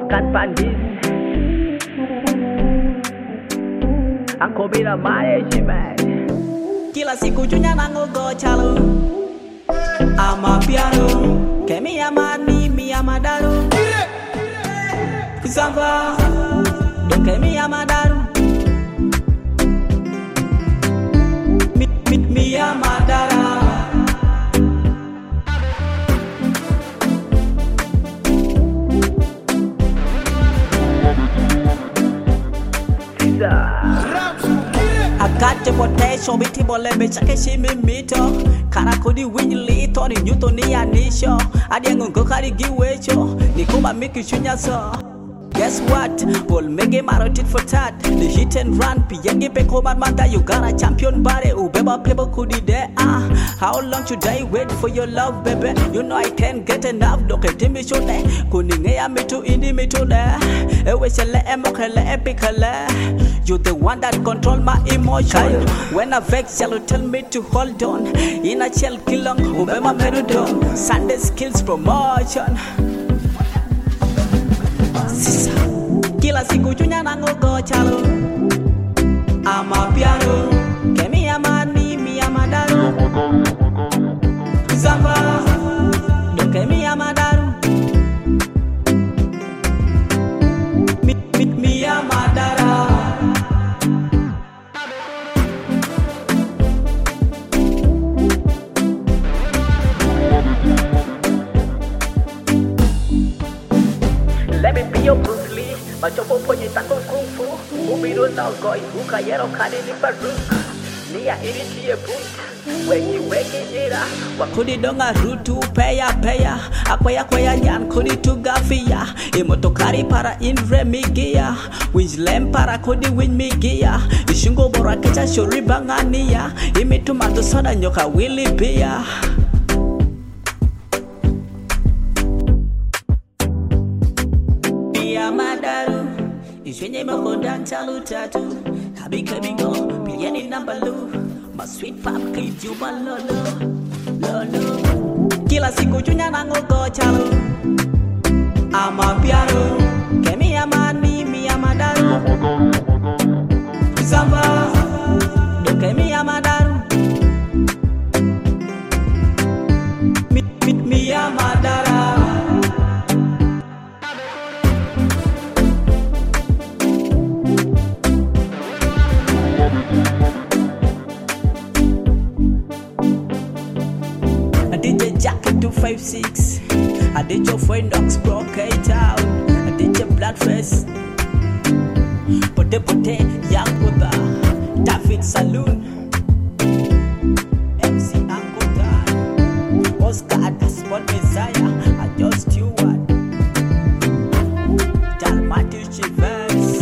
makan pandis Aku bila management Kila siku junya nangogo chalo Ama piano Kemi amani mi amadaru Kusamba Don kemi amadaru Mi amadara Akache potential biti bole bechake shimi mito Kara kodi winyi lito ni nyuto ni anisho Adi ngungo kari giwecho Ni kuma miki shunya so Guess what? Bol mege maro tit for tat The hit and run Piyengi pe koman manda You got a champion body Ubeba people kudi de How long should I wait for your love baby? You know I can't get enough Doke timi shode Kuninge ya mitu indi mitu de Ewe shele emokele epikele You the one that control my emotion When I vex you tell me to hold on In a shell kilong Ubeba meridon Sunday skills promotion Sisa Kila siku junya nangogo chalo Ama piano Kemi amani mi amadaru Zamba Don kemi amadaru Mi amadara Let me be your Bruce Lee Machopo ponye tako kung fu Ubiro na ugoi Ukayero kani ni baruk Nia ini tiye boot Weki jira Wakudi donga rutu peya Akwaya nyan kudi tugafia Imotokari para inre migia Wijlem para kudi win migia Ishungo bora kecha shuri bangania Imitu mato soda nyoka wili pia Madaru Ishwenye makonda chalu tatu Habi kabingo Pilieni nambalu My sweet pop clip juba lolo Kila siku junya nangogo chalu Ama piano Kemi amani mi amadaru Samba Don kemi amadaru Mi amadara DJ Jacket 256 I did your friend Dogs Bro K-Town I did your Bloodface Pote Young Buddha David Saloon MC Ankotan Oscar the Sport Messiah I just you what Dalmati Chivers